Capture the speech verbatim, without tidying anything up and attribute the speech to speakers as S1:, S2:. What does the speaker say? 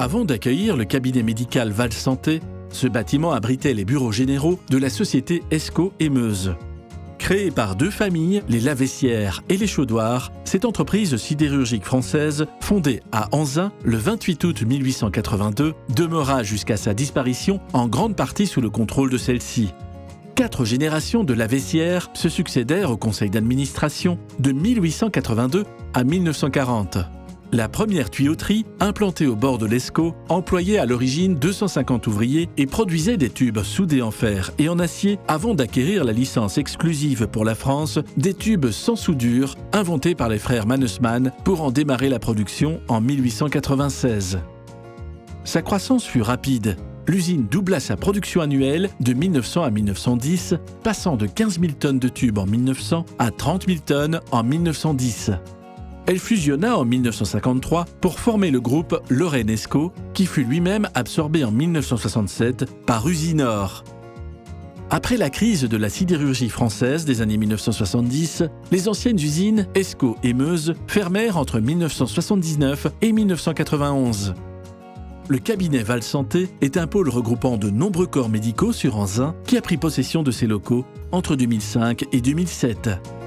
S1: Avant d'accueillir le cabinet médical Val Santé, ce bâtiment abritait les bureaux généraux de la société Esco et Meuse. Créée par deux familles, les Laveissière et les Chaudoir, cette entreprise sidérurgique française, fondée à Anzin le vingt-huit août mille huit cent quatre-vingt-deux, demeura jusqu'à sa disparition en grande partie sous le contrôle de celle-ci. Quatre générations de Laveissière se succédèrent au conseil d'administration de mille huit cent quatre-vingt-deux à mille neuf cent quarante. La première tuyauterie, implantée au bord de l'Escaut, employait à l'origine deux cent cinquante ouvriers et produisait des tubes soudés en fer et en acier avant d'acquérir la licence exclusive pour la France des tubes sans soudure inventés par les frères Mannesmann pour en démarrer la production en mille huit cent quatre-vingt-seize. Sa croissance fut rapide. L'usine doubla sa production annuelle de mille neuf cents à mille neuf cent dix, passant de quinze mille tonnes de tubes en mille neuf cents à trente mille tonnes en mille neuf cent dix. Elle fusionna en mille neuf cent cinquante-trois pour former le groupe Lorraine Escaut, qui fut lui-même absorbé en mille neuf cent soixante-sept par Usinor. Après la crise de la sidérurgie française des années mille neuf cent soixante-dix, les anciennes usines Escaut et Meuse fermèrent entre mille neuf cent soixante-dix-neuf et mille neuf cent quatre-vingt-onze. Le cabinet Val Santé est un pôle regroupant de nombreux corps médicaux sur Anzin qui a pris possession de ses locaux entre deux mille cinq et deux mille sept.